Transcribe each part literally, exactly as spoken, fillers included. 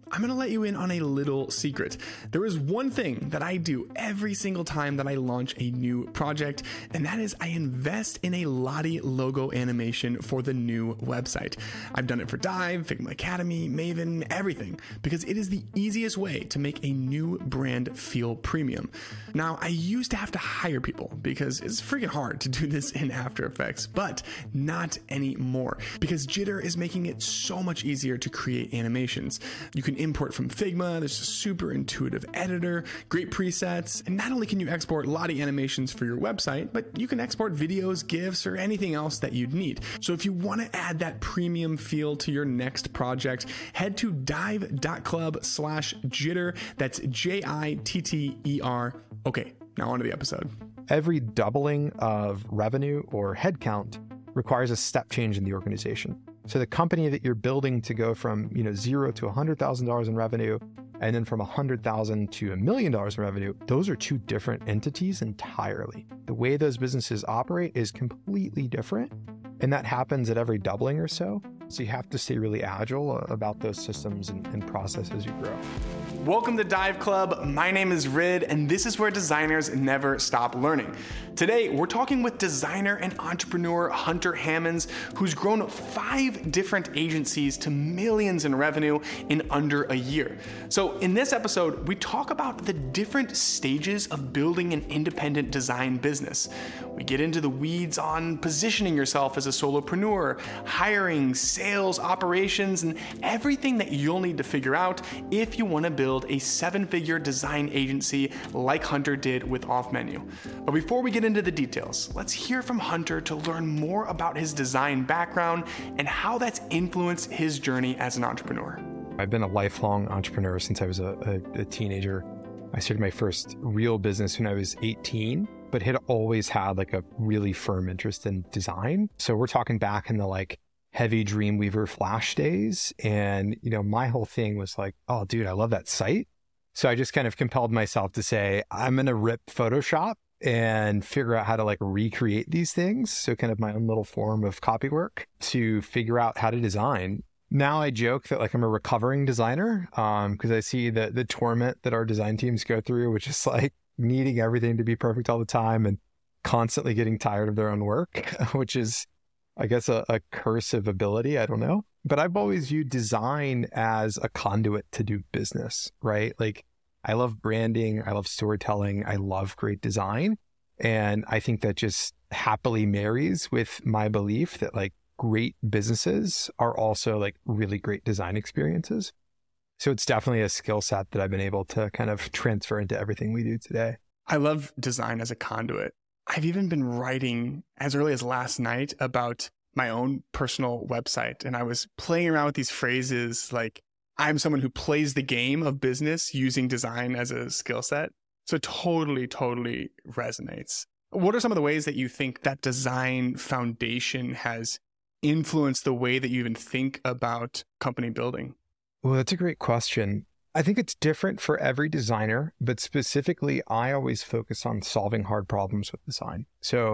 I'm going to let you in on a little secret. There is one thing that I do every single time that I launch a new project, and that is I invest in a Lottie logo animation for the new website. I've done it for Dive, Figma Academy, Maven, everything, because it is the easiest way to make a new brand feel premium. Now, I used to have to hire people because it's freaking hard to do this in After Effects, but not anymore, because Jitter is making it so much easier to create animations. You can import from Figma, there's a super intuitive editor, great presets, and not only can you export Lottie animations for your website, but you can export videos, GIFs, or anything else that you'd need. So if you want to add that premium feel to your next project, head to dive.club slash jitter. That's J I T T E R. Okay, now on to the episode. Every doubling of revenue or headcount requires a step change in the organization. So the company that you're building to go from, you know, zero to one hundred thousand dollars in revenue, and then from one hundred thousand dollars to a million dollars in revenue, those are two different entities entirely. The way those businesses operate is completely different, and that happens at every doubling or so. So you have to stay really agile about those systems and, and processes as you grow. Welcome to Dive Club. My name is Rid, and this is where designers never stop learning. Today, we're talking with designer and entrepreneur Hunter Hammonds, who's grown five different agencies to millions in revenue in under a year. So in this episode, we talk about the different stages of building an independent design business. We get into the weeds on positioning yourself as a solopreneur, hiring, sales, operations, and everything that you'll need to figure out if you want to build a seven-figure design agency like Hunter did with Off Menu. But before we get into the details, let's hear from Hunter to learn more about his design background and how that's influenced his journey as an entrepreneur. I've been a lifelong entrepreneur since I was a, a, a teenager. I started my first real business when I was eighteen, but had always had like a really firm interest in design. So we're talking back in the like heavy Dreamweaver Flash days. And, you know, my whole thing was like, oh, dude, I love that site. So I just kind of compelled myself to say, I'm going to rip Photoshop and figure out how to like recreate these things. So kind of my own little form of copy work to figure out how to design. Now I joke that like I'm a recovering designer um, because I see the, the torment that our design teams go through, which is like needing everything to be perfect all the time and constantly getting tired of their own work, which is, I guess, a, a curse of ability. I don't know. But I've always viewed design as a conduit to do business, right? Like I love branding. I love storytelling. I love great design. And I think that just happily marries with my belief that like great businesses are also like really great design experiences. So it's definitely a skill set that I've been able to kind of transfer into everything we do today. I love design as a conduit. I've even been writing as early as last night about my own personal website. And I was playing around with these phrases like, I'm someone who plays the game of business using design as a skill set. So it totally, totally resonates. What are some of the ways that you think that design foundation has influenced the way that you even think about company building? Well, that's a great question. I think it's different for every designer, but specifically, I always focus on solving hard problems with design. So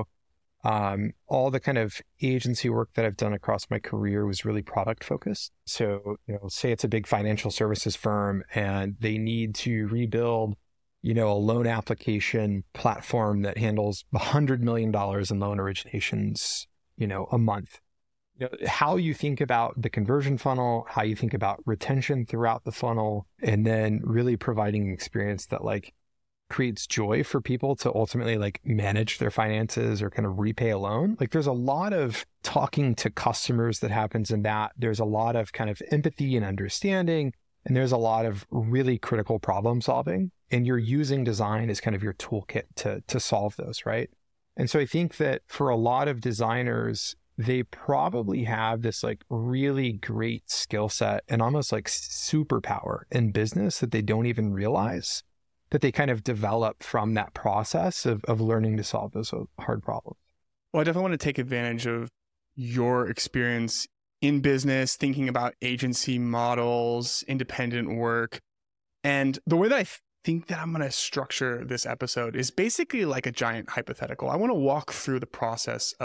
um, all the kind of agency work that I've done across my career was really product focused. So, you know, say it's a big financial services firm and they need to rebuild, you know, a loan application platform that handles one hundred million dollars in loan originations, you know, a month. You know, how you think about the conversion funnel, how you think about retention throughout the funnel, and then really providing an experience that like creates joy for people to ultimately like manage their finances or kind of repay a loan. Like there's a lot of talking to customers that happens in that. There's a lot of kind of empathy and understanding, and there's a lot of really critical problem solving. And you're using design as kind of your toolkit to to solve those, right? And so I think that for a lot of designers, they probably have this like really great skill set and almost like superpower in business that they don't even realize that they kind of develop from that process of, of learning to solve those hard problems. Well, I definitely want to take advantage of your experience in business, thinking about agency models, independent work. And the way that I th- think that I'm going to structure this episode is basically like a giant hypothetical. I want to walk through the process of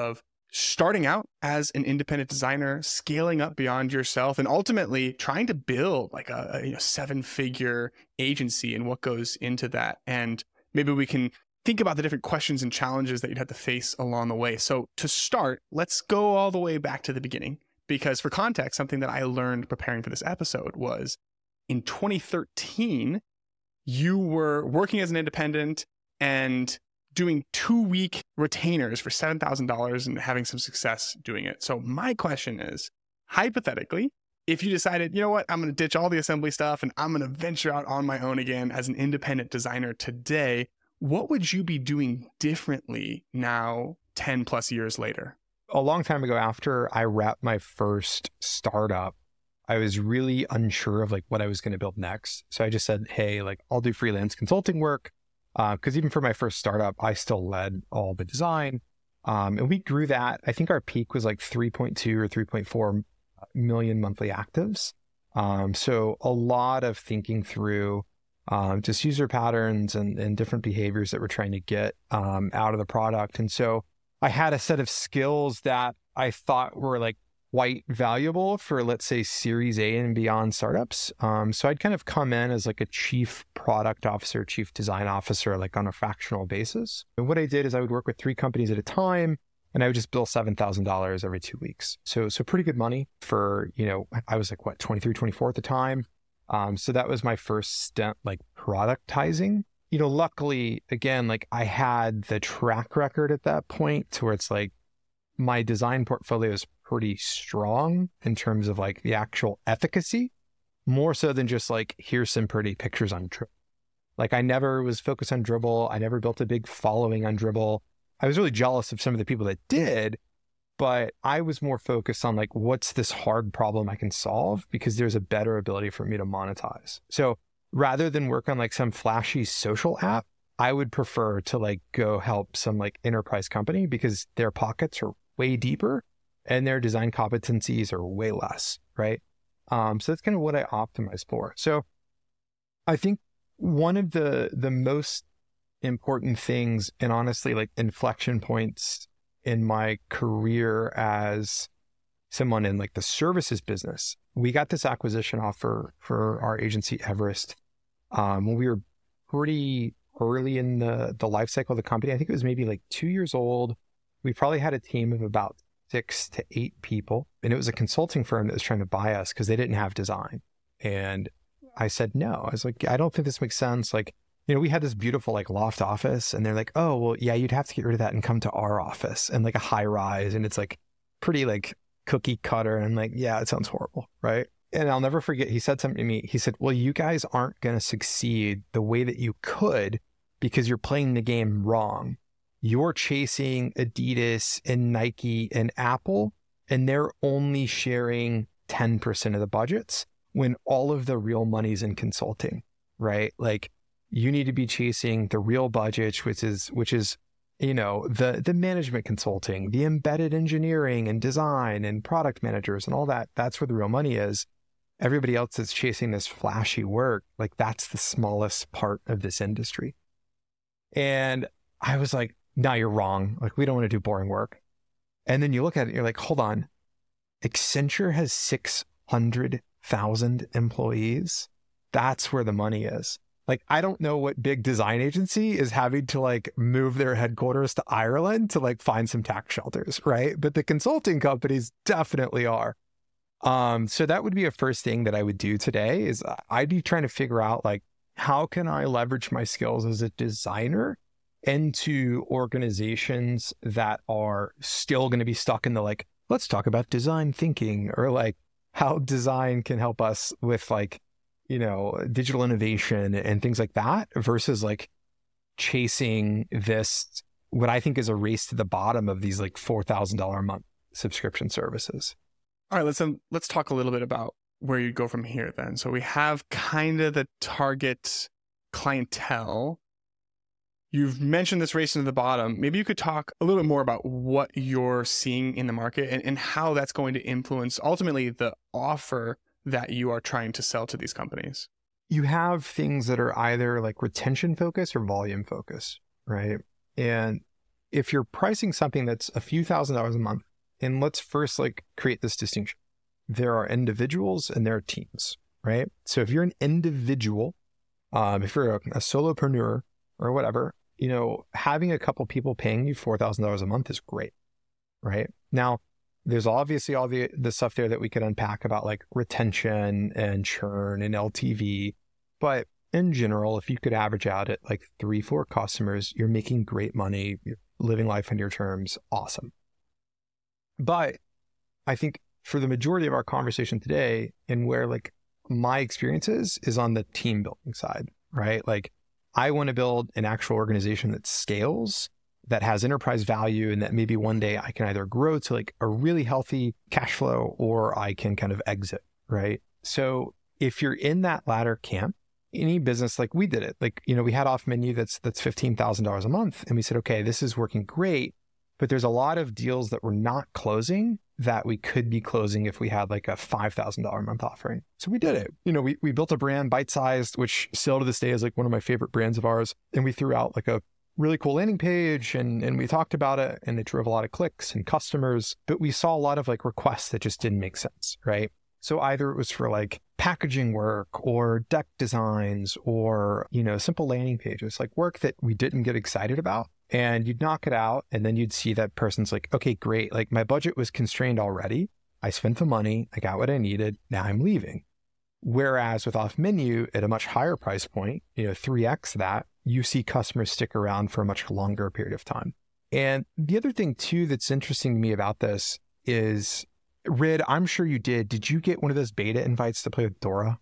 starting out as an independent designer, scaling up beyond yourself, and ultimately trying to build like a, a you know, seven-figure agency and what goes into that. And maybe we can think about the different questions and challenges that you'd have to face along the way. So to start, let's go all the way back to the beginning, because for context, something that I learned preparing for this episode was in twenty thirteen, you were working as an independent and doing two-week retainers for seven thousand dollars and having some success doing it. So my question is, hypothetically, if you decided, you know what, I'm going to ditch all the assembly stuff and I'm going to venture out on my own again as an independent designer today, what would you be doing differently now, ten plus years later? A long time ago, after I wrapped my first startup, I was really unsure of like what I was going to build next. So I just said, hey, like I'll do freelance consulting work. Because uh, even for my first startup, I still led all the design. Um, and we grew that. I think our peak was like three point two or three point four million monthly actives. Um, so a lot of thinking through um, just user patterns and, and different behaviors that we're trying to get um, out of the product. And so I had a set of skills that I thought were like quite valuable for, let's say, Series A and beyond startups. Um, so I'd kind of come in as like a chief product officer, chief design officer, like on a fractional basis. And what I did is I would work with three companies at a time, and I would just bill seven thousand dollars every two weeks. So, so pretty good money for, you know, I was like, what, twenty-three, twenty-four at the time. Um, so that was my first stint, like productizing. You know, luckily, again, like I had the track record at that point to where it's like my design portfolio is pretty strong in terms of like the actual efficacy, more so than just like, here's some pretty pictures on Dribbble. Like I never was focused on Dribbble. I never built a big following on Dribbble. I was really jealous of some of the people that did, but I was more focused on like, what's this hard problem I can solve? Because there's a better ability for me to monetize. So rather than work on like some flashy social app, I would prefer to like go help some like enterprise company because their pockets are way deeper and their design competencies are way less, right? Um, so that's kind of what I optimize for. So I think one of the the most important things, and honestly, like inflection points in my career as someone in like the services business, we got this acquisition offer for our agency Everest um, when we were pretty early in the the life cycle of the company. I think it was maybe like two years old. We probably had a team of about six to eight people. And it was a consulting firm that was trying to buy us because they didn't have design. And I said, no, I was like, I don't think this makes sense. Like, you know, we had this beautiful like loft office and they're like, oh, well, yeah, you'd have to get rid of that and come to our office and like a high rise. And it's like pretty like cookie cutter. And I'm like, yeah, it sounds horrible. Right. And I'll never forget, he said something to me. He said, well, you guys aren't going to succeed the way that you could because you're playing the game wrong. You're chasing Adidas and Nike and Apple, and they're only sharing ten percent of the budgets when all of the real money's in consulting, right? Like you need to be chasing the real budgets, which is, which is, you know, the, the management consulting, the embedded engineering and design and product managers and all that. That's where the real money is. Everybody else that's chasing this flashy work, like that's the smallest part of this industry. And I was like, no, you're wrong. Like, we don't want to do boring work. And then you look at it and you're like, hold on. Accenture has six hundred thousand employees. That's where the money is. Like, I don't know what big design agency is having to like move their headquarters to Ireland to like find some tax shelters, right? But the consulting companies definitely are. Um, so that would be a first thing that I would do today is I'd be trying to figure out like, how can I leverage my skills as a designer into organizations that are still going to be stuck in the like, let's talk about design thinking, or like how design can help us with like, you know, digital innovation and things like that, versus like chasing this, what I think is a race to the bottom of these like four thousand dollars a month subscription services. All right, let's um, let's talk a little bit about where you go from here then. So we have kind of the target clientele. You've mentioned this race into the bottom. Maybe you could talk a little bit more about what you're seeing in the market and, and how that's going to influence ultimately the offer that you are trying to sell to these companies. You have things that are either like retention focused or volume focused, right? And if you're pricing something that's a few thousand dollars a month, and let's first like create this distinction. There are individuals and there are teams, right? So if you're an individual, um, if you're a, a solopreneur or whatever, you know, having a couple people paying you four thousand dollars a month is great, right? Now, there's obviously all the, the stuff there that we could unpack about like retention and churn and L T V. But in general, if you could average out at like three, four customers, you're making great money, you're living life on your terms, awesome. But I think for the majority of our conversation today, and where like my experience is, is on the team building side, right? Like I want to build an actual organization that scales, that has enterprise value, and that maybe one day I can either grow to like a really healthy cash flow or I can kind of exit, right? So if you're in that latter camp, any business like we did it, like, you know, we had off menu that's that's fifteen thousand dollars a month. And we said, okay, this is working great, but there's a lot of deals that we're not closing that we could be closing if we had like a five thousand dollars a month offering. So we did it. You know, we, we built a brand bite-sized, which still to this day is like one of my favorite brands of ours. And we threw out like a really cool landing page and, and we talked about it and it drove a lot of clicks and customers, but we saw a lot of like requests that just didn't make sense, right? So either it was for like packaging work or deck designs or, you know, simple landing pages, like work that we didn't get excited about. And you'd knock it out and then you'd see that person's like, okay, great. Like my budget was constrained already. I spent the money. I got what I needed. Now I'm leaving. Whereas with off menu at a much higher price point, you know, three X that, you see customers stick around for a much longer period of time. And the other thing too that's interesting to me about this is, Rid, I'm sure you did. Did you get one of those beta invites to play with Dora?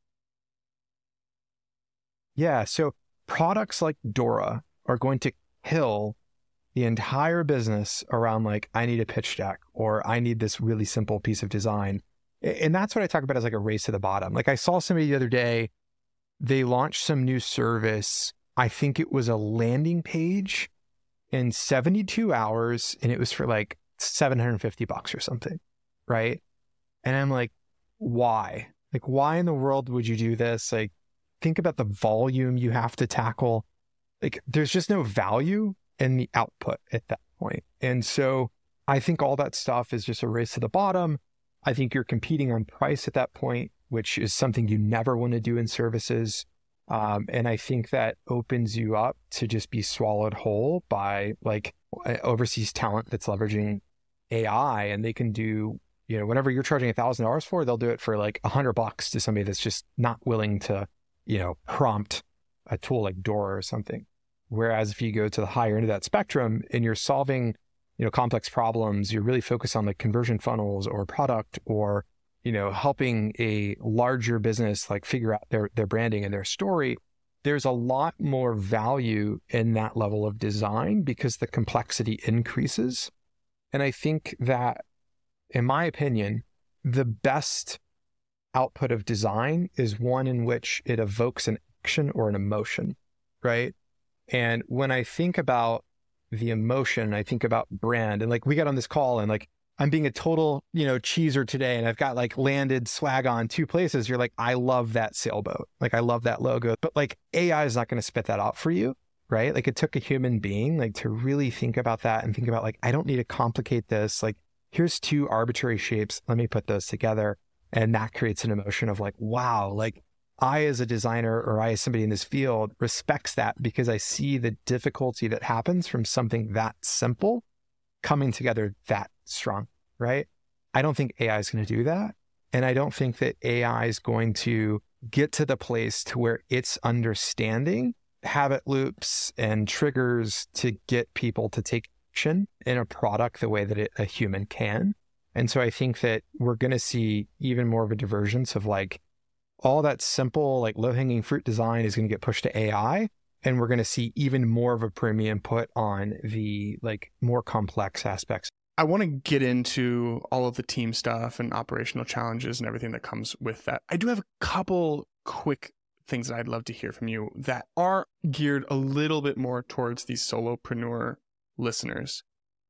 Yeah. So products like Dora are going to kill the entire business around like, I need a pitch deck or I need this really simple piece of design. And that's what I talk about as like a race to the bottom. Like I saw somebody the other day, they launched some new service. I think it was a landing page in seventy-two hours and it was for like seven hundred fifty bucks or something. Right. And I'm like, why? Like, why in the world would you do this? Like, think about the volume you have to tackle. Like, there's just no value in the output at that point. And so I think all that stuff is just a race to the bottom. I think you're competing on price at that point, which is something you never want to do in services. Um, and I think that opens you up to just be swallowed whole by like overseas talent that's leveraging A I, and they can do, you know, whatever you're charging a thousand dollars for, they'll do it for like a hundred bucks to somebody that's just not willing to, you know, prompt a tool like Dora or something. Whereas if you go to the higher end of that spectrum and you're solving, you know, complex problems, you're really focused on like conversion funnels or product or, you know, helping a larger business like figure out their, their branding and their story, there's a lot more value in that level of design because the complexity increases. And I think that, in my opinion, the best output of design is one in which it evokes an action or an emotion, right? And when I think about the emotion, I think about brand, and like we got on this call and like, I'm being a total, you know, cheeser today and I've got like landed swag on two places. You're like, I love that sailboat. Like, I love that logo, but like A I is not going to spit that out for you. Right? Like it took a human being like to really think about that and think about like, I don't need to complicate this. Like, here's two arbitrary shapes. Let me put those together. And that creates an emotion of like, wow, like I as a designer or I as somebody in this field respects that because I see the difficulty that happens from something that simple coming together that strong, right? I don't think A I is going to do that. And I don't think that A I is going to get to the place to where it's understanding habit loops and triggers to get people to take action in a product the way that it, a human can. And so I think that we're going to see even more of a divergence of like all that simple, like low hanging fruit design is going to get pushed to A I. And we're going to see even more of a premium put on the like more complex aspects. I want to get into all of the team stuff and operational challenges and everything that comes with that. I do have a couple quick things that I'd love to hear from you that are geared a little bit more towards these solopreneur listeners.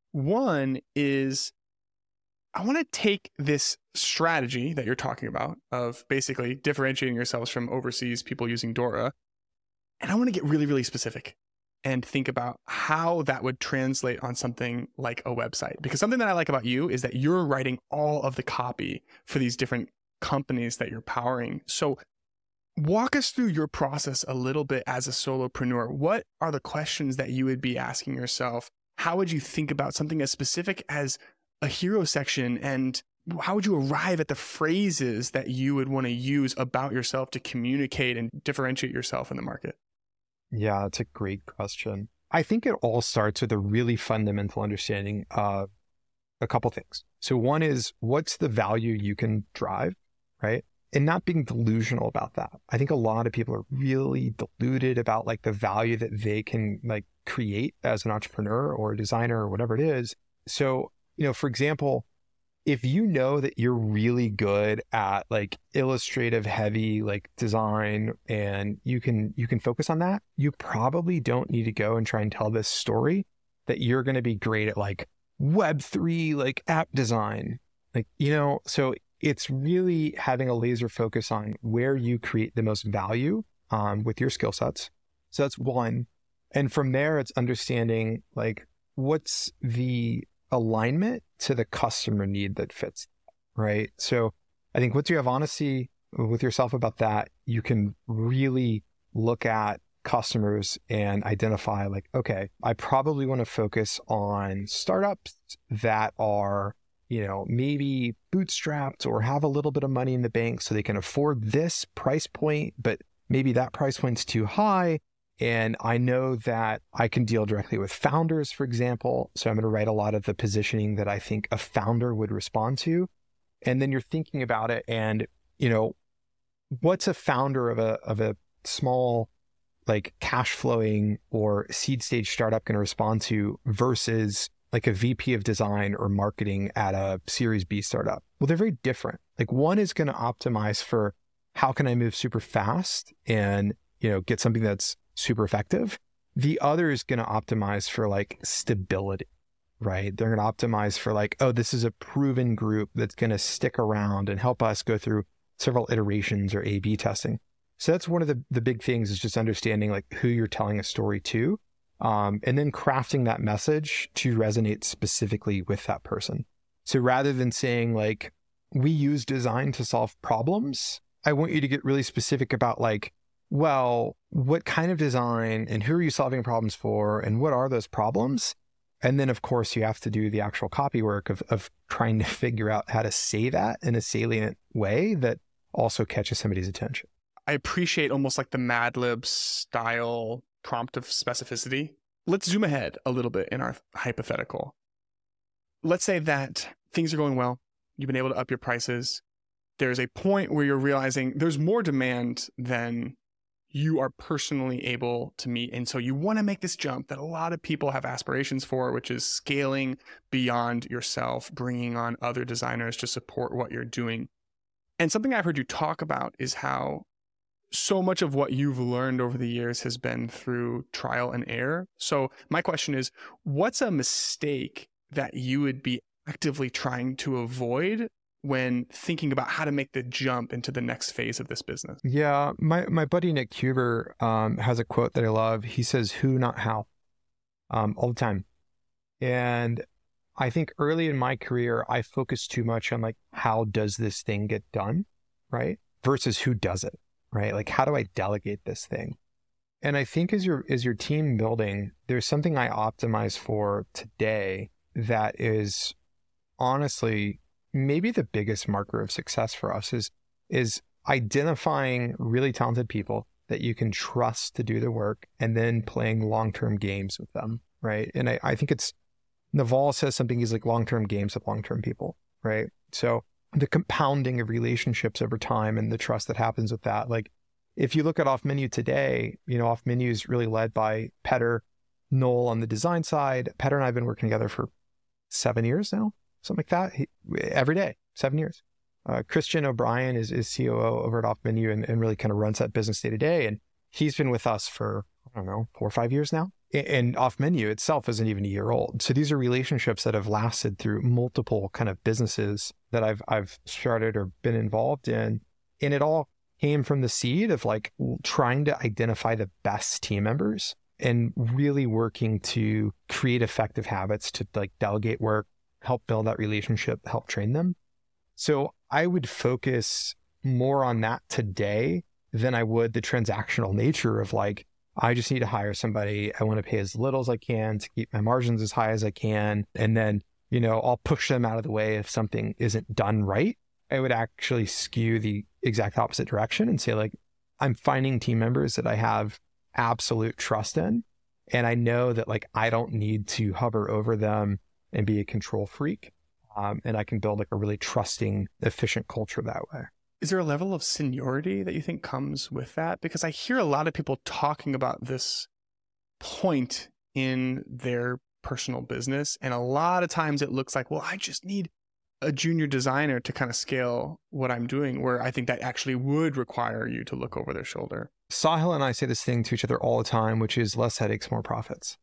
One is I want to take this strategy that you're talking about of basically differentiating yourselves from overseas people using Dora, and I want to get really, really specific. and think about how that would translate on something like a website. Because something that I like about you is that you're writing all of the copy for these different companies that you're powering. So walk us through your process a little bit as a solopreneur. What are the questions that you would be asking yourself? How would you think about something as specific as a hero section? And how would you arrive at the phrases that you would want to use about yourself to communicate and differentiate yourself in the market? Yeah, that's a great question. I think it all starts with a really fundamental understanding of a couple things. So one is, what's the value you can drive, right? And not being delusional about that. I think a lot of people are really deluded about like the value that they can like create as an entrepreneur or a designer or whatever it is. So, you know, for example, if you know that you're really good at like illustrative heavy like design and you can you can focus on that, you probably don't need to go and try and tell this story that you're going to be great at like web three like app design. Like, you know, so it's really having a laser focus on where you create the most value um, with your skill sets. So that's one. And from there, it's understanding like what's the alignment to the customer need that fits, right? So I think once you have honesty with yourself about that, you can really look at customers and identify like, okay, I probably want to focus on startups that are, you know, maybe bootstrapped or have a little bit of money in the bank so they can afford this price point, but maybe that price point's too high. And I know that I can deal directly with founders, for example. So I'm going to write a lot of the positioning that I think a founder would respond to. And then you're thinking about it and, you know, what's a founder of a of a small, like cash flowing or seed stage startup going to respond to versus like a V P of design or marketing at a Series B startup? Well, they're very different. Like one is going to optimize for how can I move super fast and, you know, get something that's super effective. The other is going to optimize for like stability, right? They're going to optimize for like, oh, this is a proven group that's going to stick around and help us go through several iterations or A B testing. So that's one of the, the big things is just understanding like who you're telling a story to, um, and then crafting that message to resonate specifically with that person. So rather than saying like, we use design to solve problems, I want you to get really specific about like, well, what kind of design and who are you solving problems for and what are those problems? And then, of course, you have to do the actual copy work of, of trying to figure out how to say that in a salient way that also catches somebody's attention. I appreciate almost like the Mad Lib style prompt of specificity. Let's zoom ahead a little bit in our hypothetical. Let's say that things are going well. You've been able to up your prices. There's a point where you're realizing there's more demand than you are personally able to meet. And so you want to make this jump that a lot of people have aspirations for, which is scaling beyond yourself, bringing on other designers to support what you're doing. And something I've heard you talk about is how so much of what you've learned over the years has been through trial and error. So my question is, what's a mistake that you would be actively trying to avoid when thinking about how to make the jump into the next phase of this business? Yeah, my, my buddy Nick Huber um, has a quote that I love. He says, who, not how, um, all the time. And I think early in my career, I focused too much on like, how does this thing get done, right? Versus who does it, right? Like, how do I delegate this thing? And I think as your as your team building, there's something I optimize for today that is honestly maybe the biggest marker of success for us is, is identifying really talented people that you can trust to do the work and then playing long-term games with them, right? And I, I think it's, Naval says something, he's like long-term games with long-term people, right? So the compounding of relationships over time and the trust that happens with that. Like if you look at Off Menu today, you know, Off Menu is really led by Petter, Noel on the design side. Petter and I have been working together for seven years now. Something like that, he, every day, seven years. Uh, Christian O'Brien is, is C O O over at Off Menu and, and really kind of runs that business day to day. And he's been with us for, I don't know, four or five years now. And Off Menu itself isn't even a year old. So these are relationships that have lasted through multiple kind of businesses that I've I've started or been involved in. And it all came from the seed of like trying to identify the best team members and really working to create effective habits to like delegate work, help build that relationship, help train them. So I would focus more on that today than I would the transactional nature of like, I just need to hire somebody. I want to pay as little as I can to keep my margins as high as I can. And then, you know, I'll push them out of the way if something isn't done right. I would actually skew the exact opposite direction and say like, I'm finding team members that I have absolute trust in. And I know that like, I don't need to hover over them and be a control freak. Um, and I can build like a really trusting, efficient culture that way. Is there a level of seniority that you think comes with that? Because I hear a lot of people talking about this point in their personal business. And a lot of times it looks like, well, I just need a junior designer to kind of scale what I'm doing, where I think that actually would require you to look over their shoulder. Sahil and I say this thing to each other all the time, which is less headaches, more profits.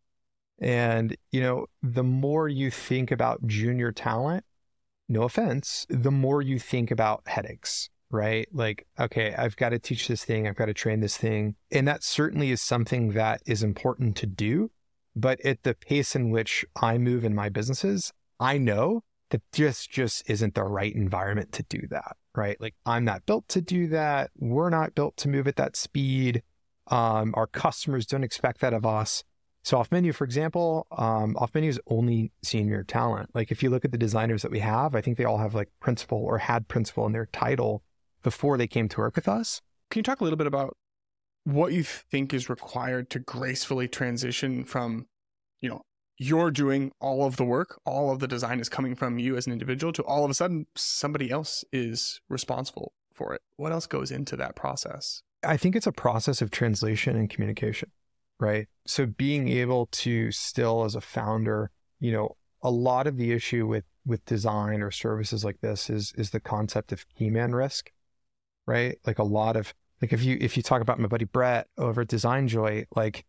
And, you know, the more you think about junior talent, no offense, the more you think about headaches, right? Like, okay, I've got to teach this thing. I've got to train this thing. And that certainly is something that is important to do. But at the pace in which I move in my businesses, I know that this just isn't the right environment to do that, right? Like, I'm not built to do that. We're not built to move at that speed. Um, our customers don't expect that of us. So Off Menu, for example, um, Off Menu is only senior talent. Like if you look at the designers that we have, I think they all have like principal or had principal in their title before they came to work with us. Can you talk a little bit about what you think is required to gracefully transition from, you know, you're doing all of the work, all of the design is coming from you as an individual, to all of a sudden somebody else is responsible for it? What else goes into that process? I think it's a process of translation and communication. Right. So being able to still as a founder, you know, a lot of the issue with, with design or services like this is, is the concept of key man risk, right? Like a lot of, like if you, if you talk about my buddy Brett over at DesignJoy, like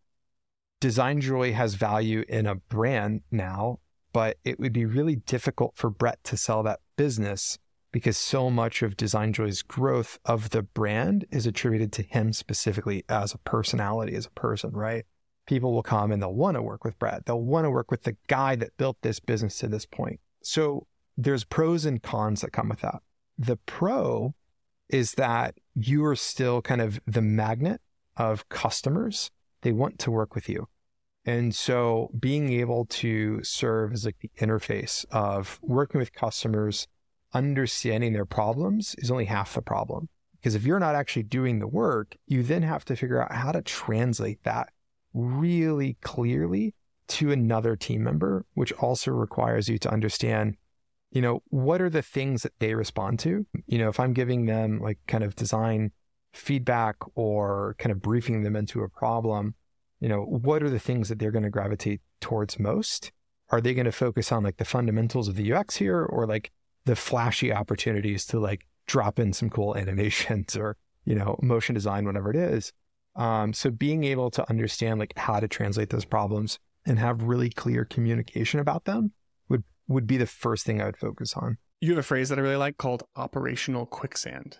DesignJoy has value in a brand now, but it would be really difficult for Brett to sell that business because so much of DesignJoy's growth of the brand is attributed to him specifically as a personality, as a person, right? People will come and they'll want to work with Brad. They'll want to work with the guy that built this business to this point. So there's pros and cons that come with that. The pro is that you are still kind of the magnet of customers. They want to work with you. And so being able to serve as like the interface of working with customers, understanding their problems is only half the problem. Because if you're not actually doing the work, you then have to figure out how to translate that really clearly to another team member, which also requires you to understand, you know, what are the things that they respond to? You know, if I'm giving them like kind of design feedback or kind of briefing them into a problem, you know, what are the things that they're going to gravitate towards most? Are they going to focus on like the fundamentals of the U X here, or like the flashy opportunities to like drop in some cool animations or, you know, motion design, whatever it is. Um, so being able to understand like how to translate those problems and have really clear communication about them would, would be the first thing I would focus on. You have a phrase that I really like called operational quicksand.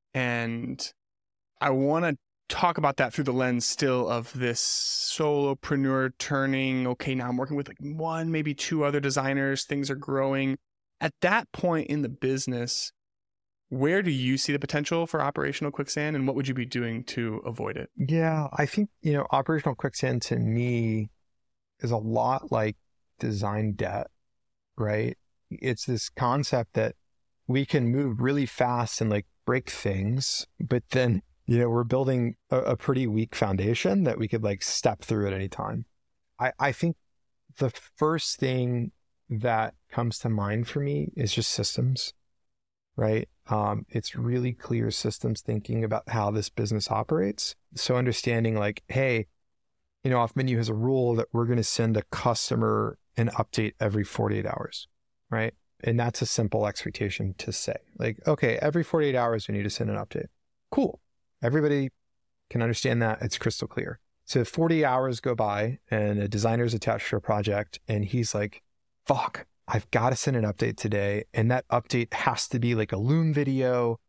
And I want to talk about that through the lens still of this solopreneur turning, okay, now I'm working with like one, maybe two other designers, things are growing. At that point in the business, where do you see the potential for operational quicksand, and what would you be doing to avoid it? Yeah, I think, you know, operational quicksand to me is a lot like design debt, right? It's this concept that we can move really fast and like break things, but then, you know, we're building a, a pretty weak foundation that we could like step through at any time. I, I think the first thing that comes to mind for me is just systems, right? Um, it's really clear systems thinking about how this business operates. So understanding like, hey, you know, Off Menu has a rule that we're going to send a customer an update every forty-eight hours, right? And that's a simple expectation to say like, okay, every forty-eight hours, we need to send an update. Cool. Everybody can understand that. It's crystal clear. So forty hours go by and a designer's attached to a project and he's like, fuck, I've got to send an update today. And that update has to be like a Loom video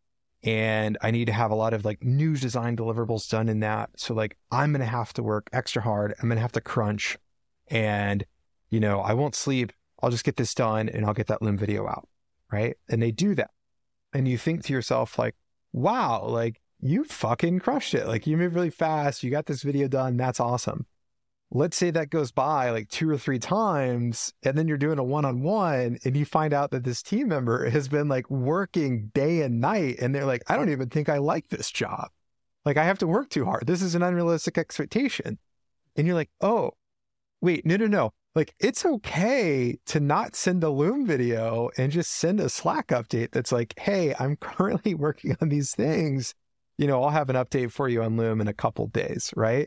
and I need to have a lot of like new design deliverables done in that. So like, I'm going to have to work extra hard. I'm going to have to crunch, and, you know, I won't sleep. I'll just get this done and I'll get that Loom video out. Right. And they do that. And you think to yourself like, wow, like you fucking crushed it. Like you moved really fast. You got this video done. That's awesome. Let's say that goes by like two or three times, and then you're doing a one-on-one and you find out that this team member has been like working day and night, and they're like, I don't even think I like this job. Like I have to work too hard. This is an unrealistic expectation. And you're like, oh, wait, no, no, no. Like it's okay to not send a Loom video and just send a Slack update that's like, hey, I'm currently working on these things. You know, I'll have an update for you on Loom in a couple days, right?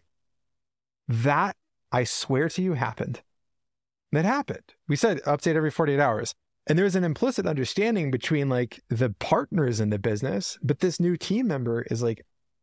That, I swear to you, happened. That happened. We said update every forty-eight hours. And there's an implicit understanding between like the partners in the business, but this new team member is like,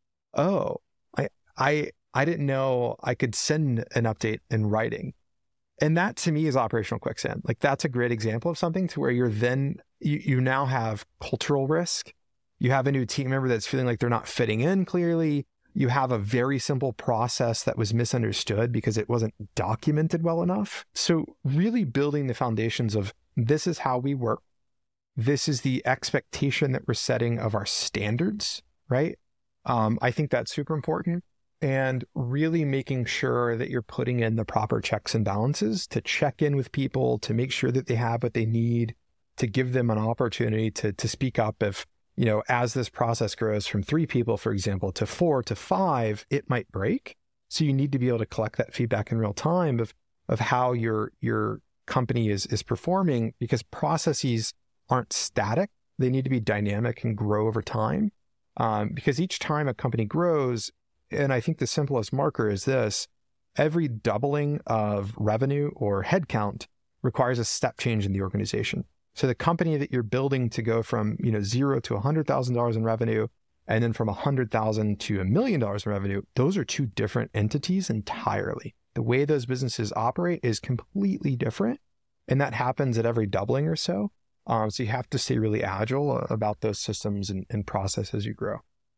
oh, I I I didn't know I could send an update in writing. And that to me is operational quicksand. Like that's a great example of something to where you're then, you, you now have cultural risk. You have a new team member that's feeling like they're not fitting in clearly. You have a very simple process that was misunderstood because it wasn't documented well enough. So really building the foundations of this is how we work. This is the expectation that we're setting of our standards, right? Um, I think that's super important. And really making sure that you're putting in the proper checks and balances to check in with people, to make sure that they have what they need, to give them an opportunity to, to speak up if, you know, as this process grows from three people, for example, to four to five, it might break. So you need to be able to collect that feedback in real time of, of how your, your company is, is performing, because processes aren't static. They need to be dynamic and grow over time. Um, because each time a company grows, and I think the simplest marker is this, every doubling of revenue or headcount requires a step change in the organization. So the company that you're building to go from, you know, zero to one hundred thousand dollars in revenue, and then from one hundred thousand dollars to a million dollars in revenue, those are two different entities entirely. The way those businesses operate is completely different. And that happens at every doubling or so. Um, so you have to stay really agile about those systems and, and process as you grow.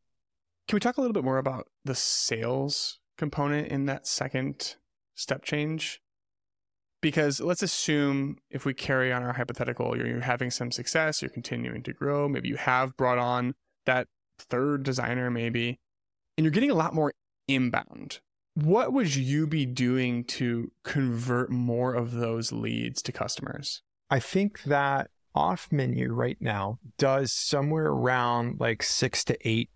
Can we talk a little bit more about the sales component in that second step change? Because let's assume if we carry on our hypothetical, you're, you're having some success, you're continuing to grow, maybe you have brought on that third designer maybe, and you're getting a lot more inbound. What would you be doing to convert more of those leads to customers? I think that Off Menu right now does somewhere around like six to eight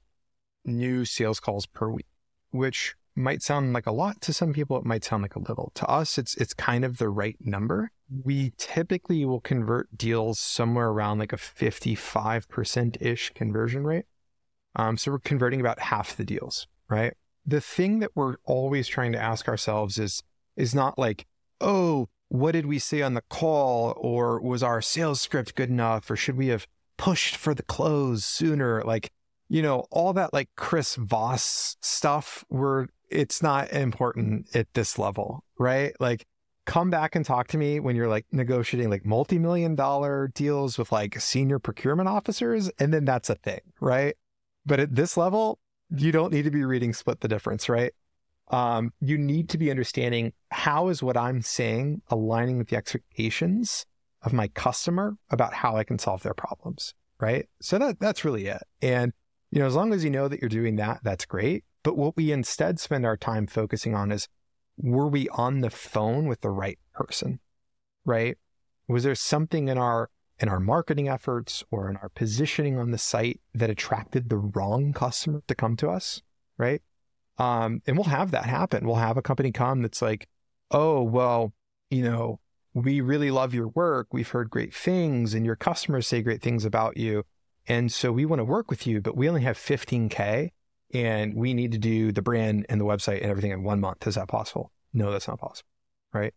new sales calls per week, which might sound like a lot to some people. It might sound like a little. To us, it's it's kind of the right number. We typically will convert deals somewhere around like a fifty-five percent-ish conversion rate. Um, so we're converting about half the deals, right? The thing that we're always trying to ask ourselves is, is not like, oh, what did we say on the call? Or was our sales script good enough? Or should we have pushed for the close sooner? Like, you know, all that like Chris Voss stuff, where it's not important at this level, right? Like, come back and talk to me when you're like negotiating like multi-million dollar deals with like senior procurement officers, and then that's a thing, right? But at this level, you don't need to be reading Split the Difference, right? Um, you need to be understanding how is what I'm saying aligning with the expectations of my customer about how I can solve their problems, right? So that that's really it. And, you know, as long as you know that you're doing that, that's great. But what we instead spend our time focusing on is, were we on the phone with the right person, right? Was there something in our in our marketing efforts or in our positioning on the site that attracted the wrong customer to come to us, right? Um, and we'll have that happen. We'll have a company come that's like, oh, well, you know, we really love your work. We've heard great things and your customers say great things about you. And so we want to work with you, but we only have fifteen K and we need to do the brand and the website and everything in one month. Is that possible? No, that's not possible, right?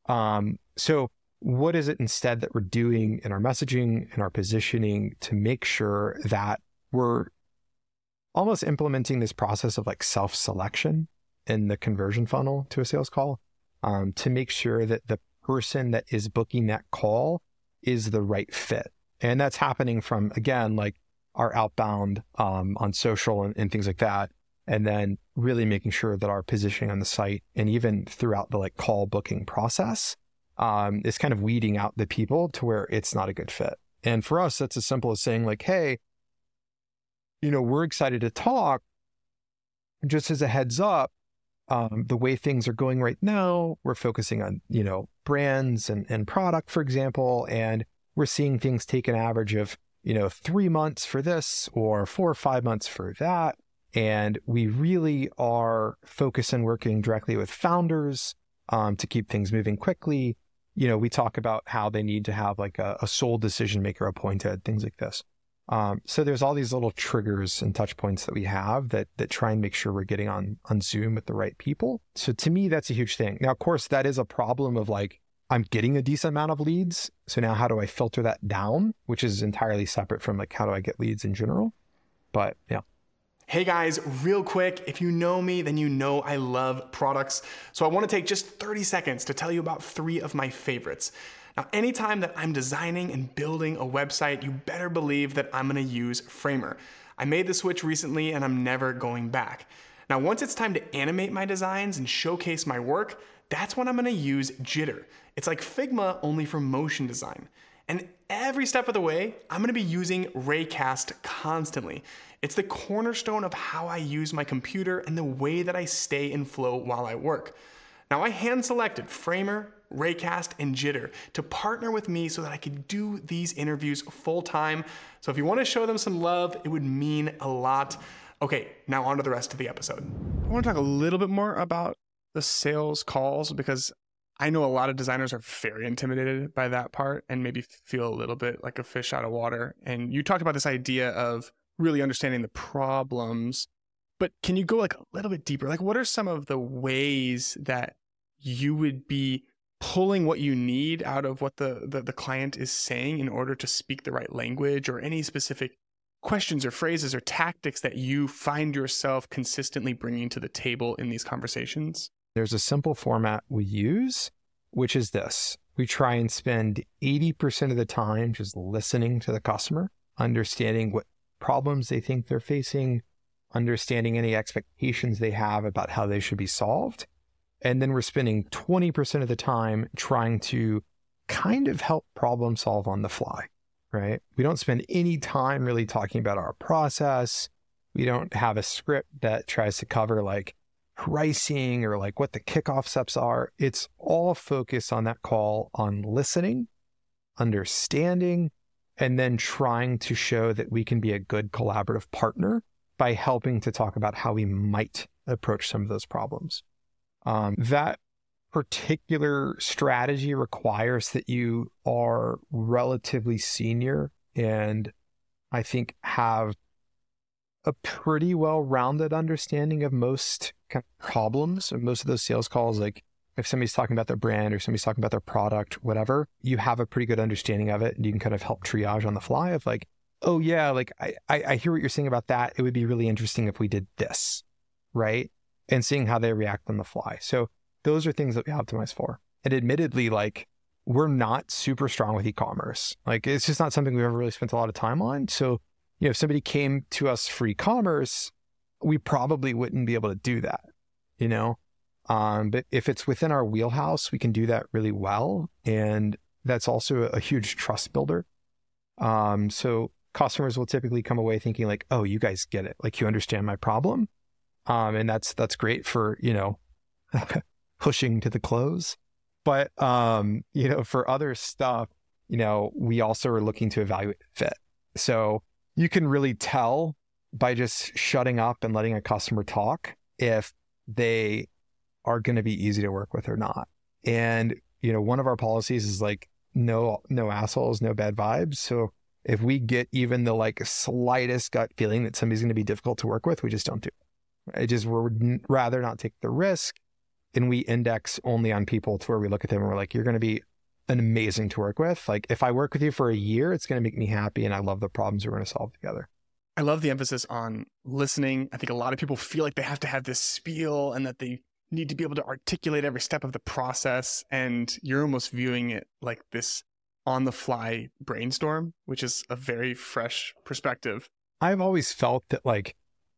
Um, so what is it instead that we're doing in our messaging and our positioning to make sure that we're almost implementing this process of like self-selection in the conversion funnel to a sales call, um, to make sure that the person that is booking that call is the right fit. And that's happening from, again, like our outbound um, on social and, and things like that. And then really making sure that our positioning on the site and even throughout the like call booking process um, is kind of weeding out the people to where it's not a good fit. And for us, that's as simple as saying like, hey, you know, we're excited to talk. Just as a heads up, um, the way things are going right now, we're focusing on, you know, brands and, and product, for example, and we're seeing things take an average of, you know, three months for this or four or five months for that. And we really are focused on working directly with founders um, to keep things moving quickly. You know, we talk about how they need to have like a, a sole decision maker appointed, things like this. Um, so there's all these little triggers and touch points that we have that that try and make sure we're getting on on Zoom with the right people. So to me, that's a huge thing. Now, of course, that is a problem of like, I'm getting a decent amount of leads. So now how do I filter that down, which is entirely separate from like, how do I get leads in general? But yeah. Hey guys, real quick, if you know me, then you know I love products. So I want to take just thirty seconds to tell you about three of my favorites. Now, anytime that I'm designing and building a website, you better believe that I'm going to use Framer. I made the switch recently and I'm never going back. Now, once it's time to animate my designs and showcase my work, that's when I'm going to use Jitter. It's like Figma only for motion design. And every step of the way, I'm going to be using Raycast constantly. It's the cornerstone of how I use my computer and the way that I stay in flow while I work. Now, I hand-selected Framer, Raycast, and Jitter to partner with me so that I could do these interviews full-time. So if you want to show them some love, it would mean a lot. Okay, now on to the rest of the episode. I want to talk a little bit more about the sales calls because I know a lot of designers are very intimidated by that part and maybe feel a little bit like a fish out of water. And you talked about this idea of really understanding the problems, but can you go like a little bit deeper? Like what are some of the ways that you would be pulling what you need out of what the, the, the client is saying in order to speak the right language, or any specific questions or phrases or tactics that you find yourself consistently bringing to the table in these conversations? There's a simple format we use, which is this. We try and spend eighty percent of the time just listening to the customer, understanding what problems they think they're facing, understanding any expectations they have about how they should be solved. And then we're spending twenty percent of the time trying to kind of help problem solve on the fly, right? We don't spend any time really talking about our process. We don't have a script that tries to cover like pricing or like what the kickoff steps are. It's all focused on that call on listening, understanding, and then trying to show that we can be a good collaborative partner by helping to talk about how we might approach some of those problems. Um, that particular strategy requires that you are relatively senior and I think have a pretty well-rounded understanding of most kind of problems of most of those sales calls. Like if somebody's talking about their brand or somebody's talking about their product, whatever, you have a pretty good understanding of it and you can kind of help triage on the fly of like, oh yeah, like I, I, I hear what you're saying about that. It would be really interesting if we did this, right? And seeing how they react on the fly. So those are things that we optimize for. And admittedly, like we're not super strong with e-commerce. Like it's just not something we've ever really spent a lot of time on. So, you know, if somebody came to us for e-commerce, we probably wouldn't be able to do that, you know? Um, but if it's within our wheelhouse, we can do that really well. And that's also a, a huge trust builder. Um, so customers will typically come away thinking like, oh, you guys get it. Like you understand my problem. Um, and that's, that's great for, you know, pushing to the close. But, um, you know, for other stuff, you know, we also are looking to evaluate fit. So you can really tell by just shutting up and letting a customer talk if they are going to be easy to work with or not. And, you know, one of our policies is like, no, no assholes, no bad vibes. So if we get even the like slightest gut feeling that somebody's going to be difficult to work with, we just don't do it. I just would rather not take the risk, and we index only on people to where we look at them and we're like, you're going to be an amazing to work with. Like if I work with you for a year, it's going to make me happy and I love the problems we're going to solve together. I love the emphasis on listening. I think a lot of people feel like they have to have this spiel and that they need to be able to articulate every step of the process. And you're almost viewing it like this on the fly brainstorm, which is a very fresh perspective. I've always felt that like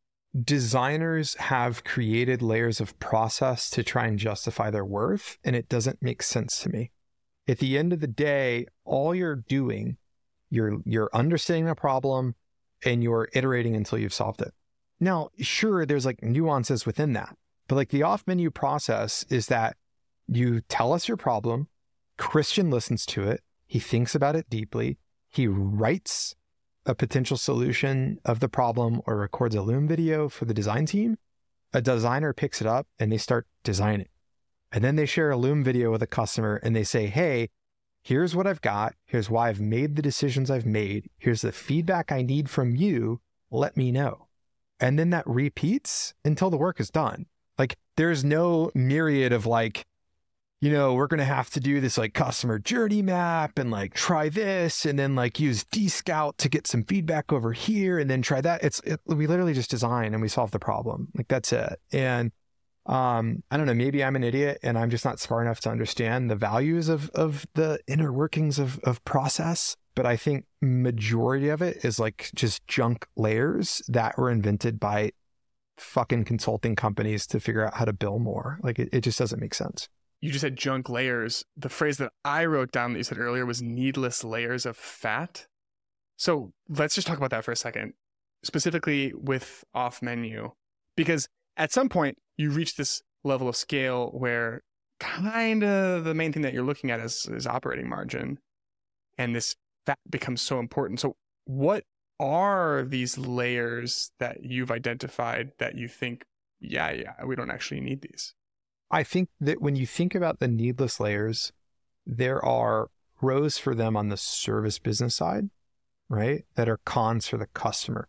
designers have created layers of process to try and justify their worth, and it doesn't make sense to me. At the end of the day, all you're doing, you're you're understanding a problem and you're iterating until you've solved it. Now, sure, there's like nuances within that, but like the off menu process is that you tell us your problem, Christian listens to it, he thinks about it deeply, he writes a potential solution of the problem or records a Loom video for the design team. A designer picks it up and they start designing. And then they share a Loom video with a customer and they say, hey, here's what I've got. Here's why I've made the decisions I've made. Here's the feedback I need from you. Let me know. And then that repeats until the work is done. Like there's no myriad of like, you know, we're going to have to do this like customer journey map and like try this and then like use D-Scout to get some feedback over here and then try that. It's, it, we literally just design and we solve the problem. Like that's it. And um, I don't know, maybe I'm an idiot and I'm just not smart enough to understand the values of, of the inner workings of, of process. But I think majority of it is like just junk layers that were invented by fucking consulting companies to figure out how to bill more. Like it, it just doesn't make sense. You just said junk layers. The phrase that I wrote down that you said earlier was needless layers of fat. So let's just talk about that for a second, specifically with off menu, because at some point you reach this level of scale where kind of the main thing that you're looking at is, is operating margin, and this fat becomes so important. So what are these layers that you've identified that you think, yeah, yeah, we don't actually need these? I think that when you think about the needless layers, there are pros for them on the service business side, right? That are cons for the customer.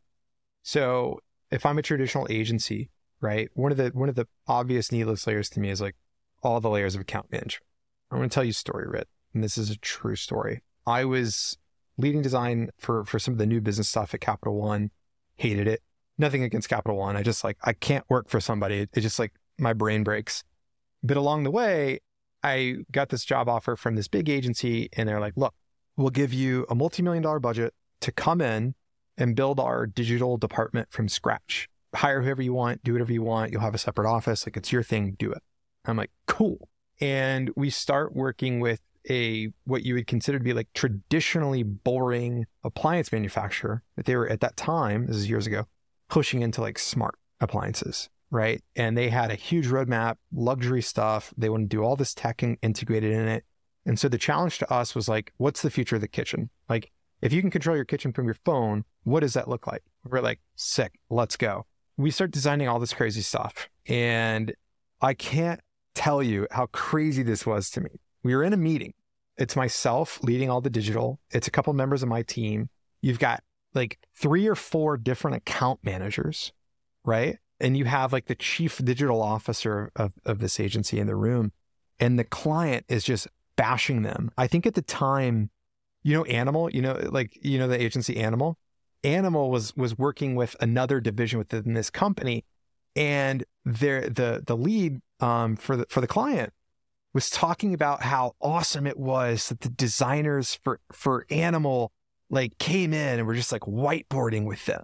So if I'm a traditional agency, right? One of the one of the obvious needless layers to me is like all the layers of account management. I'm going to tell you a story, Rit, and this is a true story. I was leading design for, for some of the new business stuff at Capital One, hated it. Nothing against Capital One. I just like, I can't work for somebody. It, it just like, my brain breaks. But along the way, I got this job offer from this big agency and they're like, look, we'll give you a multi-million dollar budget to come in and build our digital department from scratch. Hire whoever you want, do whatever you want. You'll have a separate office. Like it's your thing, do it. I'm like, cool. And we start working with a, what you would consider to be like traditionally boring appliance manufacturer that they were at that time, this is years ago, pushing into like smart appliances. Right. And they had a huge roadmap, luxury stuff. They want to do all this tech and integrated in it. And so the challenge to us was like, what's the future of the kitchen? Like, if you can control your kitchen from your phone, what does that look like? We're like, sick, let's go. We start designing all this crazy stuff. And I can't tell you how crazy this was to me. We were in a meeting. It's myself leading all the digital. It's a couple members of my team. You've got like three or four different account managers, right? And you have like the chief digital officer of, of this agency in the room, and the client is just bashing them. I think at the time, you know, Animal, you know, like, you know, the agency Animal, Animal was, was working with another division within this company, and their, the, the lead um, for the, for the client was talking about how awesome it was that the designers for, for Animal like came in and were just like whiteboarding with them.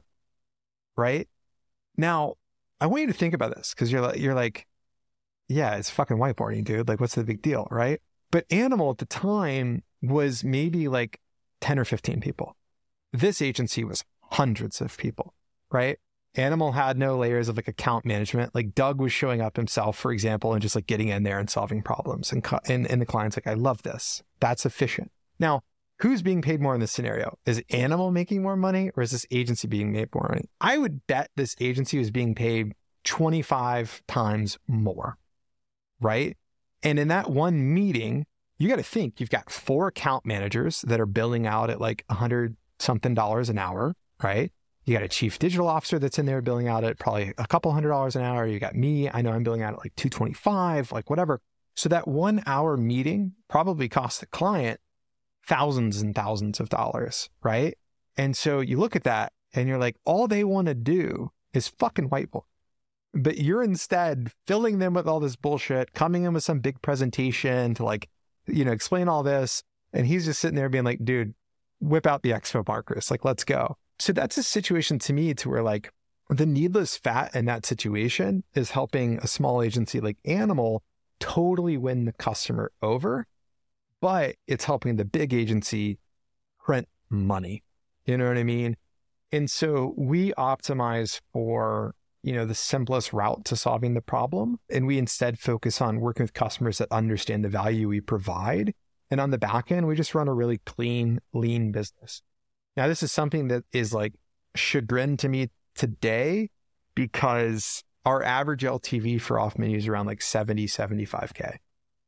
Right now, I want you to think about this because you're like, you're like, yeah, it's fucking whiteboarding, dude. Like, what's the big deal, right? But Animal at the time was maybe like ten or fifteen people. This agency was hundreds of people, right? Animal had no layers of like account management. Like Doug was showing up himself, for example, and just like getting in there and solving problems. And, and, and the client's like, I love this. That's efficient. Now, who's being paid more in this scenario? Is Animal making more money or is this agency being made more money? I would bet this agency was being paid twenty-five times more, right? And in that one meeting, you got to think you've got four account managers that are billing out at like a hundred something dollars an hour, right? You got a chief digital officer that's in there billing out at probably a couple hundred dollars an hour. You got me. I know I'm billing out at like two twenty-five, like whatever. So that one hour meeting probably cost the client thousands and thousands of dollars, right? And so you look at that and you're like, all they want to do is fucking whiteboard. But you're instead filling them with all this bullshit, coming in with some big presentation to like, you know, explain all this. And he's just sitting there being like, dude, whip out the expo markers. Like, let's go. So that's a situation to me to where like the needless fat in that situation is helping a small agency like Animal totally win the customer over, but it's helping the big agency print money. You know what I mean? And so we optimize for, you know, the simplest route to solving the problem. And we instead focus on working with customers that understand the value we provide. And on the back end, we just run a really clean, lean business. Now, this is something that is like chagrin to me today because our average L T V for off menu is around like seventy, seventy-five K.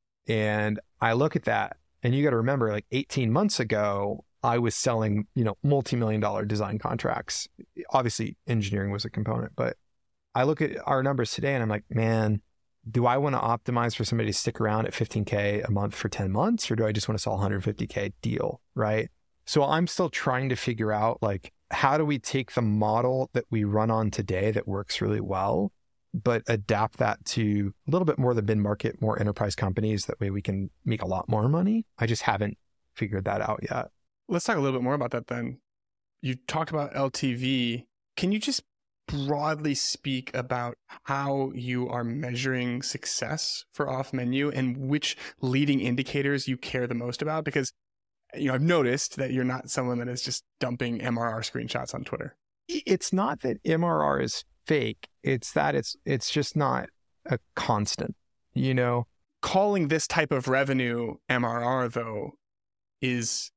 And I look at that and you got to remember like eighteen months ago, I was selling, you know, multi-million dollar design contracts. Obviously engineering was a component, but I look at our numbers today and I'm like, man, do I want to optimize for somebody to stick around at fifteen K a month for ten months? Or do I just want to sell one hundred fifty K deal? Right. So I'm still trying to figure out like, how do we take the model that we run on today that works really well, but adapt that to a little bit more the mid-market, more enterprise companies. That way we can make a lot more money. I just haven't figured that out yet. Let's talk a little bit more about that then. You talked about L T V. Can you just broadly speak about how you are measuring success for off menu and which leading indicators you care the most about? Because, you know, I've noticed that you're not someone that is just dumping M R R screenshots on Twitter. It's not that M R R is fake. It's that it's it's just not a constant, you know? Calling this type of revenue M R R, though, is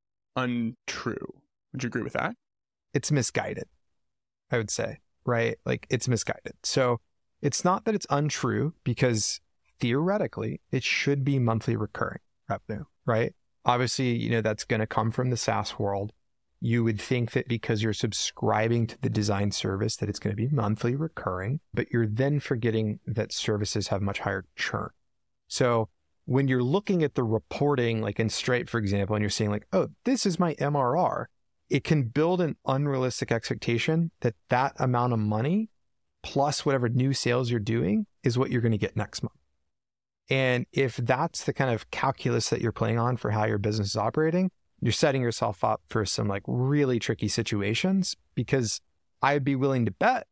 untrue. Would you agree with that? It's misguided, I would say, right? Like it's misguided. So it's not that it's untrue because theoretically it should be monthly recurring revenue, right? Obviously, you know, that's going to come from the SaaS world. You would think that because you're subscribing to the design service that it's going to be monthly recurring, but you're then forgetting that services have much higher churn. So when you're looking at the reporting, like in Stripe, for example, and you're saying like, oh, this is my M R R, it can build an unrealistic expectation that that amount of money plus whatever new sales you're doing is what you're going to get next month. And if that's the kind of calculus that you're playing on for how your business is operating, you're setting yourself up for some like really tricky situations, because I'd be willing to bet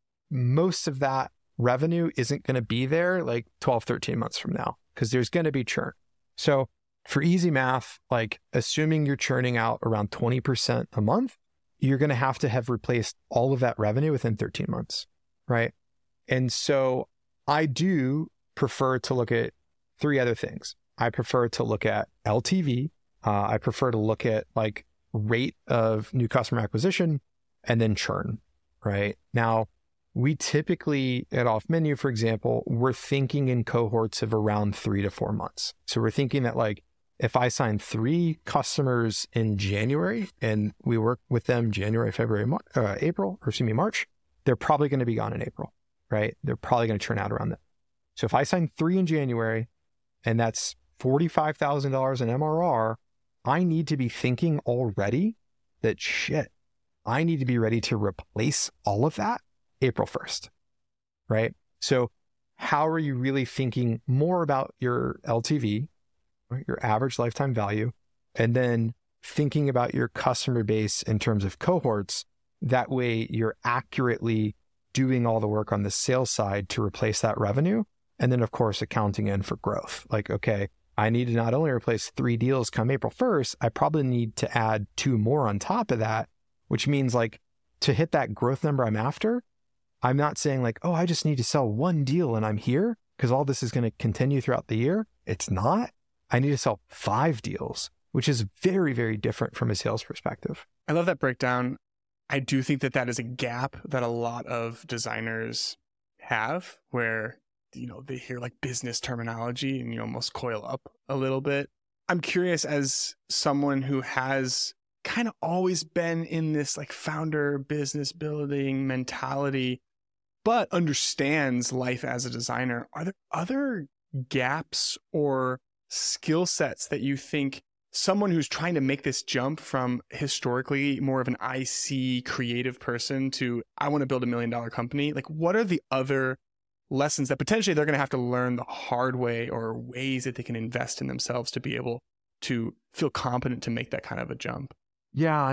most of that revenue isn't going to be there like twelve, thirteen months from now, because there's going to be churn. So for easy math, like assuming you're churning out around twenty percent a month, you're going to have to have replaced all of that revenue within thirteen months, right? And so I do prefer to look at three other things. I prefer to look at L T V. Uh, I prefer to look at like rate of new customer acquisition and then churn, right? Now, we typically at Off Menu, for example, we're thinking in cohorts of around three to four months. So we're thinking that like, if I sign three customers in January and we work with them January, February, Mar- uh, April, or excuse me, March, they're probably going to be gone in April, right? They're probably going to churn out around that. So if I sign three in January and that's forty-five thousand dollars in M R R, I need to be thinking already that shit, I need to be ready to replace all of that April first, right? So how are you really thinking more about your L T V, right, your average lifetime value, and then thinking about your customer base in terms of cohorts? That way you're accurately doing all the work on the sales side to replace that revenue. And then of course, accounting in for growth. Like, okay, I need to not only replace three deals come April first, I probably need to add two more on top of that, which means like to hit that growth number I'm after, I'm not saying like, oh, I just need to sell one deal and I'm here because all this is going to continue throughout the year. It's not. I need to sell five deals, which is very, very different from a sales perspective. I love that breakdown. I do think that that is a gap that a lot of designers have where, you know, they hear like business terminology and you almost coil up a little bit. I'm curious, as someone who has kind of always been in this like founder business building mentality, but understands life as a designer, are there other gaps or skill sets that you think someone who's trying to make this jump from historically more of an I C creative person to I want to build a million dollar company, like what are the other lessons that potentially they're going to have to learn the hard way, or ways that they can invest in themselves to be able to feel competent to make that kind of a jump? Yeah, I mean,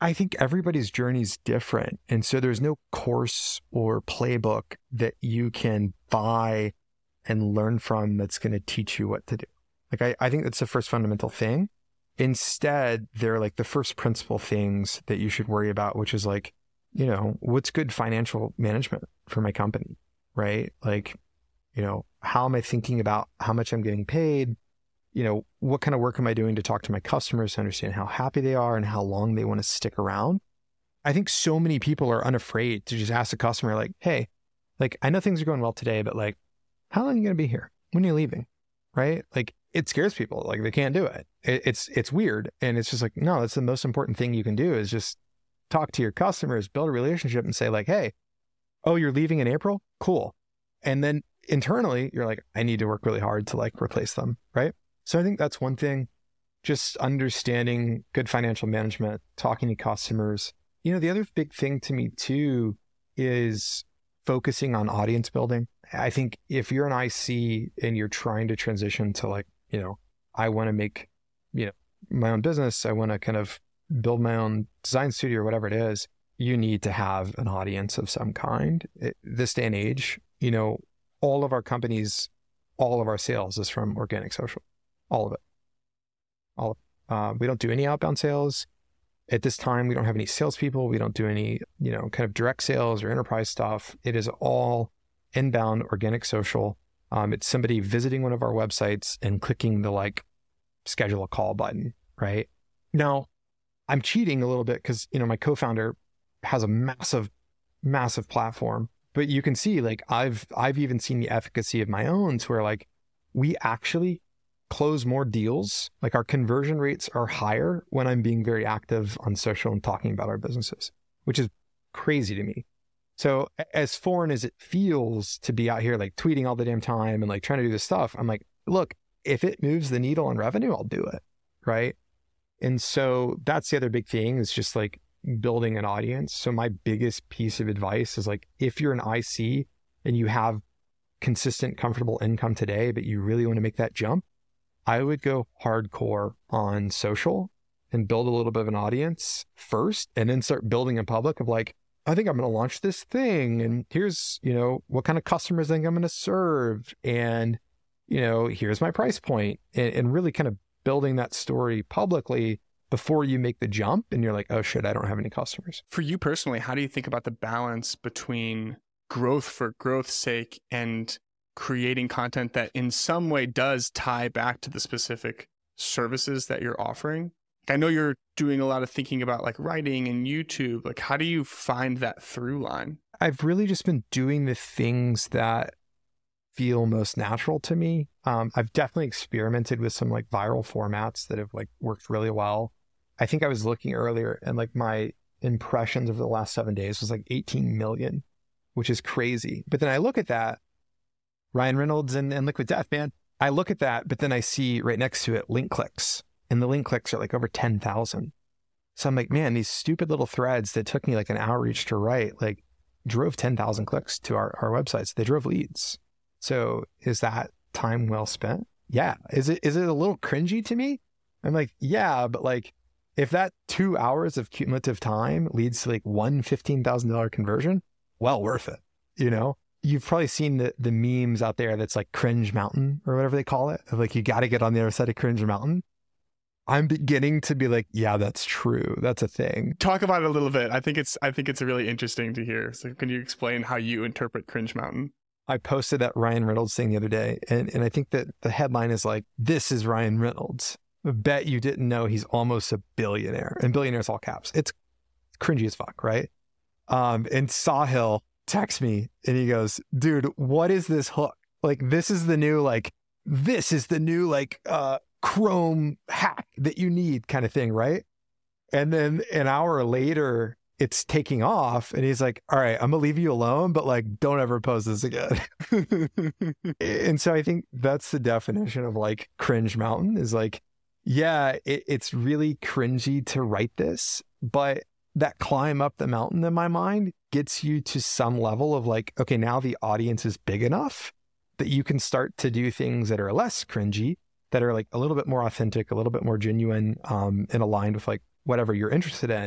I think everybody's journey is different. And so there's no course or playbook that you can buy and learn from that's going to teach you what to do. Like, I, I think that's the first fundamental thing. Instead, they're like the first principle things that you should worry about, which is like, you know, what's good financial management for my company, right? Like, you know, how am I thinking about how much I'm getting paid? You know, what kind of work am I doing to talk to my customers to understand how happy they are and how long they want to stick around? I think so many people are unafraid to just ask a customer like, hey, like, I know things are going well today, but like, how long are you going to be here? When are you leaving? Right? Like, it scares people. Like, they can't do it. it. It's, it's weird. And it's just like, no, that's the most important thing you can do is just talk to your customers, build a relationship and say like, hey, oh, you're leaving in April? Cool. And then internally you're like, I need to work really hard to like replace them. Right? So I think that's one thing, just understanding good financial management, talking to customers. You know, the other big thing to me too is focusing on audience building. I think if you're an I C and you're trying to transition to like, you know, I want to make, you know, my own business, I want to kind of build my own design studio or whatever it is, you need to have an audience of some kind. It, this day and age, you know, all of our companies, all of our sales is from organic social. All of it. All of it. Uh, we don't do any outbound sales. At this time, we don't have any salespeople. We don't do any, you know, kind of direct sales or enterprise stuff. It is all inbound organic social. Um, it's somebody visiting one of our websites and clicking the like schedule a call button, right? Now, I'm cheating a little bit because, you know, my co-founder has a massive, massive platform, but you can see like I've, I've even seen the efficacy of my own to where like we actually close more deals. Like our conversion rates are higher when I'm being very active on social and talking about our businesses, which is crazy to me. So as foreign as it feels to be out here, like tweeting all the damn time and like trying to do this stuff, I'm like, look, if it moves the needle on revenue, I'll do it. Right. And so that's the other big thing is just like building an audience. So my biggest piece of advice is like, if you're an I C and you have consistent, comfortable income today, but you really want to make that jump, I would go hardcore on social and build a little bit of an audience first, and then start building in public of like, I think I'm going to launch this thing. And here's, you know, what kind of customers I think I'm going to serve. And, you know, here's my price point, and, and really kind of building that story publicly before you make the jump. And you're like, oh shit, I don't have any customers. For you personally, how do you think about the balance between growth for growth's sake and creating content that in some way does tie back to the specific services that you're offering? I know you're doing a lot of thinking about like writing and YouTube. Like, how do you find that through line? I've really just been doing the things that feel most natural to me. Um, I've definitely experimented with some like viral formats that have like worked really well. I think I was looking earlier and like my impressions over the last seven days was like eighteen million, which is crazy. But then I look at that, Ryan Reynolds and, and Liquid Death, man. I look at that, but then I see right next to it link clicks. And the link clicks are like over ten thousand. So I'm like, man, these stupid little threads that took me like an hour each to write, like drove ten thousand clicks to our, our websites. They drove leads. So is that time well spent? Yeah. Is it, is it a little cringy to me? I'm like, yeah, but like if that two hours of cumulative time leads to like one fifteen thousand dollars conversion, well worth it. You know, you've probably seen the, the memes out there that's like Cringe Mountain or whatever they call it. Of like, you got to get on the other side of Cringe Mountain. I'm beginning to be like, yeah, that's true. That's a thing. Talk about it a little bit. I think it's I think it's really interesting to hear. So can you explain how you interpret Cringe Mountain? I posted that Ryan Reynolds thing the other day, and, and I think that the headline is like, this is Ryan Reynolds. I bet you didn't know he's almost a billionaire. And billionaire is all caps. It's cringy as fuck, right? Um, and Sahil texts me and he goes, dude, what is this hook? Like, this is the new, like, this is the new, like, uh, Chrome hack that you need kind of thing, right? And then an hour later, it's taking off and he's like, all right, I'm gonna leave you alone, but like, don't ever post this again. And so I think that's the definition of like Cringe Mountain is like, yeah, it, it's really cringy to write this, but that climb up the mountain in my mind gets you to some level of like, okay, now the audience is big enough that you can start to do things that are less cringy, that are like a little bit more authentic, a little bit more genuine, um, and aligned with like whatever you're interested in.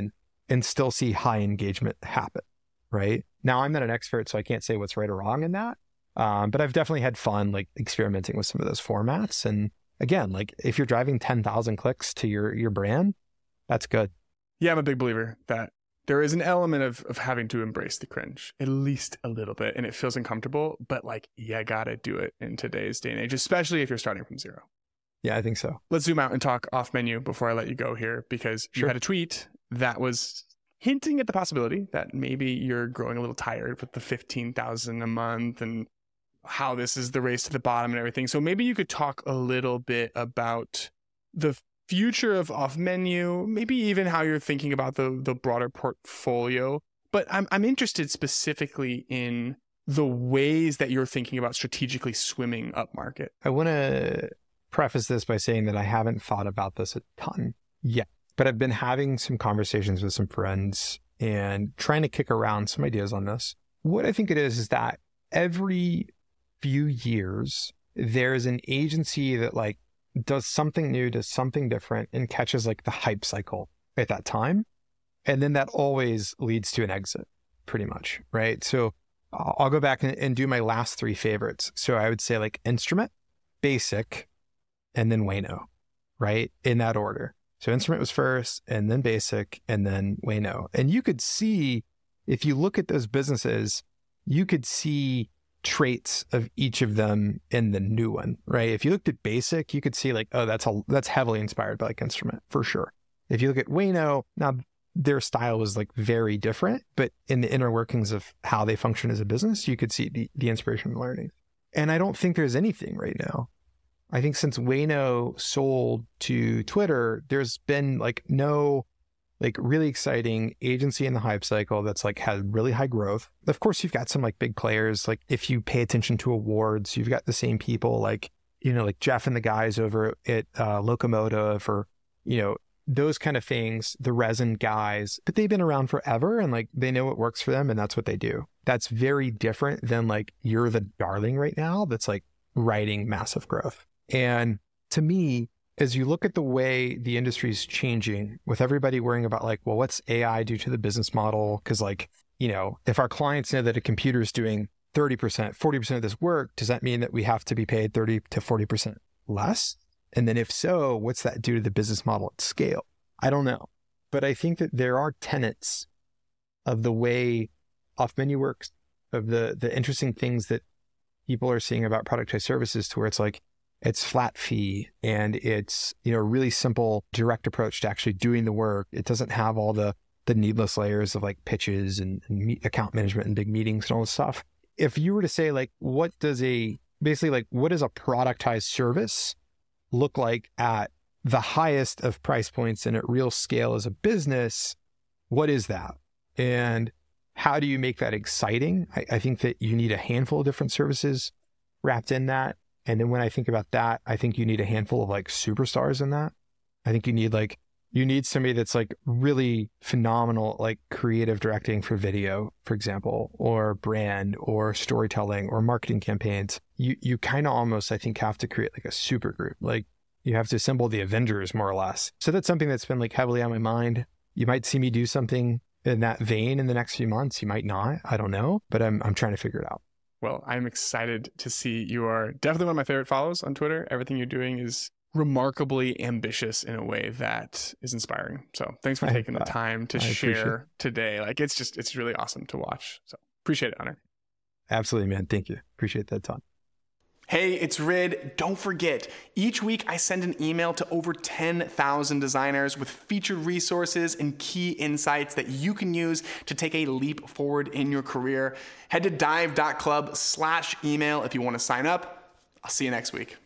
and still see high engagement happen, right? Now, I'm not an expert, so I can't say what's right or wrong in that. Um, but I've definitely had fun like experimenting with some of those formats. And again, like if you're driving ten thousand clicks to your your brand, that's good. Yeah, I'm a big believer that there is an element of of having to embrace the cringe, at least a little bit, and it feels uncomfortable, but like, you gotta do it in today's day and age, especially if you're starting from zero. Yeah, I think so. Let's zoom out and talk off menu before I let you go here, because sure. You had a tweet that was hinting at the possibility that maybe you're growing a little tired with the fifteen thousand a month and how this is the race to the bottom and everything. So maybe you could talk a little bit about the future of off menu, maybe even how you're thinking about the the broader portfolio. But I'm I'm interested specifically in the ways that you're thinking about strategically swimming up market. I want to preface this by saying that I haven't thought about this a ton yet, but I've been having some conversations with some friends and trying to kick around some ideas on this. What I think it is is that every few years there's an agency that like does something new, does something different, and catches like the hype cycle at that time. And then that always leads to an exit, pretty much, right? So I'll go back and, and do my last three favorites. So I would say like Instrument, Basic, and then Wayno, right? In that order. So Instrument was first, and then Basic, and then Wayno. And you could see, if you look at those businesses, you could see traits of each of them in the new one, right? If you looked at Basic, you could see like, oh, that's a, that's heavily inspired by like Instrument for sure. If you look at Wayno, now their style was like very different, but in the inner workings of how they function as a business, you could see the, the inspiration and learning. And I don't think there's anything right now. I think since Wayno sold to Twitter, there's been like no like really exciting agency in the hype cycle that's like had really high growth. Of course, you've got some like big players. Like if you pay attention to awards, you've got the same people like, you know, like Jeff and the guys over at uh, Locomotive or, you know, those kind of things, the resin guys, but they've been around forever and like they know what works for them and that's what they do. That's very different than like you're the darling right now that's like riding massive growth. And to me, as you look at the way the industry is changing with everybody worrying about like, well, what's A I do to the business model? Because like, you know, if our clients know that a computer is doing thirty percent, forty percent of this work, does that mean that we have to be paid thirty to forty percent less? And then if so, what's that do to the business model at scale? I don't know. But I think that there are tenets of the way off menu works, of the the interesting things that people are seeing about productized services to where it's like, it's flat fee and it's, you know, a really simple direct approach to actually doing the work. It doesn't have all the the needless layers of like pitches and, and me- account management and big meetings and all this stuff. If you were to say like, what does a, basically like, what does a productized service look like at the highest of price points and at real scale as a business? What is that? And how do you make that exciting? I, I think that you need a handful of different services wrapped in that. And then when I think about that, I think you need a handful of like superstars in that. I think you need like, you need somebody that's like really phenomenal, like creative directing for video, for example, or brand or storytelling or marketing campaigns. You you kind of almost, I think, have to create like a super group. Like you have to assemble the Avengers more or less. So that's something that's been like heavily on my mind. You might see me do something in that vein in the next few months. You might not. I don't know, but I'm I'm trying to figure it out. Well, I'm excited to see. You are definitely one of my favorite follows on Twitter. Everything you're doing is remarkably ambitious in a way that is inspiring. So thanks for taking the time to share today. Like it's just, it's really awesome to watch. So appreciate it, Hunter. Absolutely, man. Thank you. Appreciate that ton. Hey, it's Rid. Don't forget, each week I send an email to over ten thousand designers with featured resources and key insights that you can use to take a leap forward in your career. Head to dive dot club slash email if you want to sign up. I'll see you next week.